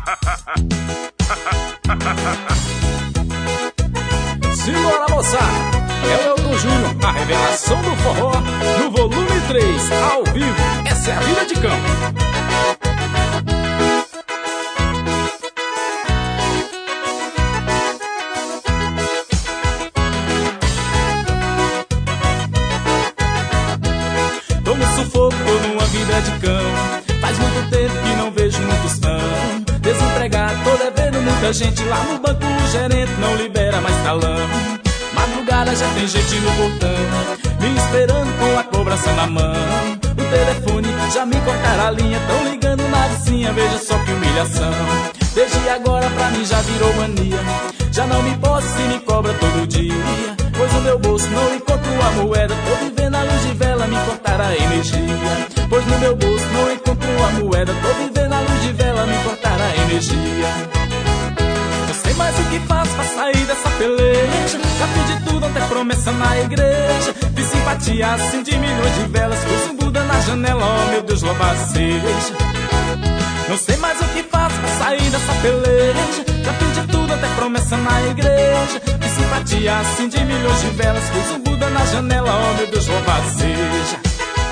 Simbora, moçada! É o Elton Júnior, a revelação do forró, no volume 3, ao vivo. Essa é a vida de campo. Tô no sufoco, tô numa vida de cão. Faz muito tempo que não vejo um tostão. Desempregado, tô devendo muita gente. Lá no banco o gerente não libera mais talão. Madrugada já tem gente no portão, me esperando com a cobrança na mão. O telefone já me cortaram a linha, tão ligando na vizinha, veja só que humilhação. Desde agora pra mim já virou mania, já não me posso se me cobra todo dia. Pois no meu bolso não encontro a moeda, tô vivendo a luz de vela, me cortaram a energia. Pois no meu bolso não encontro a moeda, tô vivendo a luz de vela, me cortaram a energia. Não sei mais o que faço pra sair dessa peleja. Já pedi tudo, até promessa na igreja. Fiz simpatia assim de milhões de velas. Pus um Buda na janela, oh meu Deus, louvado seja. Não sei mais o que faço pra sair dessa peleja. Já pedi tudo, até promessa na igreja. Fiz simpatia assim de milhões de velas. Pus um Buda na janela, oh meu Deus, louvado seja.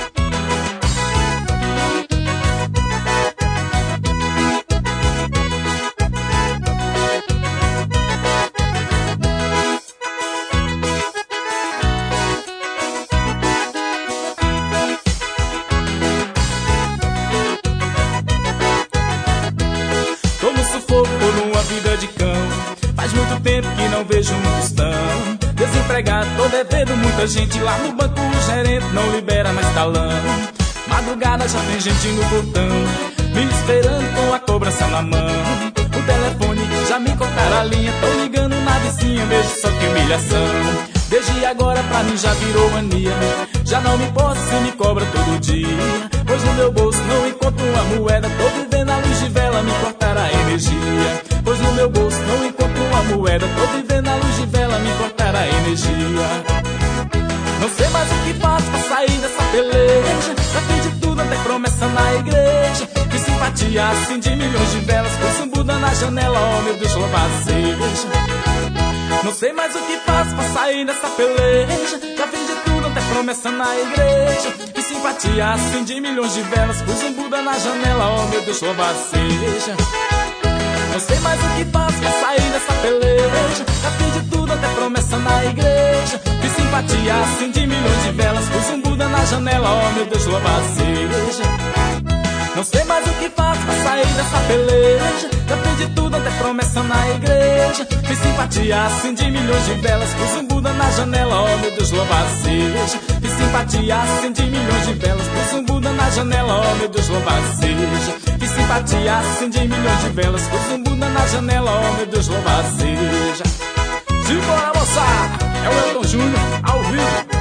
Faz muito tempo que não vejo um tostão. Desempregado, tô devendo muita gente. Lá no banco o gerente não libera mais talão. Madrugada já tem gente no portão, me esperando com a cobrança na mão. O telefone já me cortaram a linha, tô ligando na vizinha, veja só que humilhação. Desde agora pra mim já virou mania, já não me posso se me cobra todo dia. Pois no meu bolso não encontro uma moeda, tô vivendo a luz de vela, me cortaram a energia. Pois no meu bolso não encontro uma moeda, tô vivendo a luz de vela, me cortaram a energia. Não sei mais o que faço pra sair dessa peleja. Já fiz de tudo, até promessa na igreja. Fiz simpatia assim de milhões de velas. Pus um Buda na janela, oh meu Deus, louvado seja. Não sei mais o que faço pra sair dessa peleja. Já fiz de tudo, até promessa na igreja. Fiz simpatia assim de milhões de velas. Pus um Buda na janela, oh meu Deus, louvado seja. Não sei mais o que faço pra sair dessa peleja. Já fiz de tudo, até promessa na igreja. Fiz simpatia assim de milhões de velas. Pus um Buda na janela, oh meu Deus, louvado seja. Não sei mais o que faço pra sair dessa peleja. Já fiz de tudo, até promessa na igreja. Fiz simpatia assim de milhões de velas. Pus um Buda na janela, oh meu Deus, louvado seja. Fiz simpatia assim de milhões de velas. Pus um Buda na janela, oh meu Deus, louvado seja. Fiz simpatia assim de milhões de velas. Pus um Buda na janela, oh meu Deus, louvado seja. Simbora, moçada! É o Elton Júnior, ao vivo.